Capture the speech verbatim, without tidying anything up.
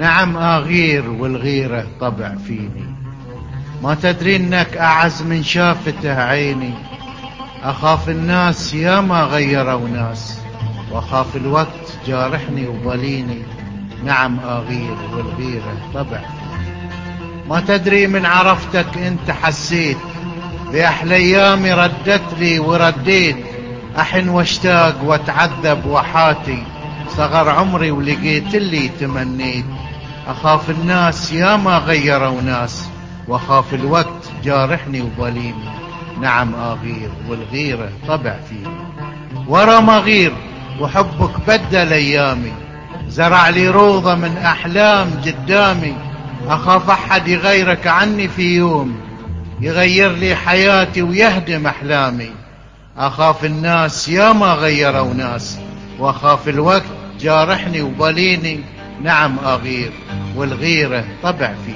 نعم أغير والغيرة طبع فيني. ما تدري انك اعز من شافته عيني. اخاف الناس يا ما غيروا ناس، واخاف الوقت جارحني وظليني. نعم اغير والغيرة طبع فيني. ما تدري من عرفتك انت حسيت باحلى ايامي، ردت لي ورديت. احن واشتاق واتعذب وحاتي، صغر عمري ولقيت اللي تمنيت. اخاف الناس يا ما غيروا ناس، واخاف الوقت جارحني وظليني. نعم اغير والغيرة طبع فيني. ورا ما غير وحبك بدل ايامي، زرع لي روضة من احلام قدامي. اخاف احد يغيرك عني في يوم، يغير لي حياتي ويهدم احلامي. اخاف الناس يا ما غيروا ناس، واخاف الوقت جارحني وظليني. نعم اغير والغيرة طبع فيني.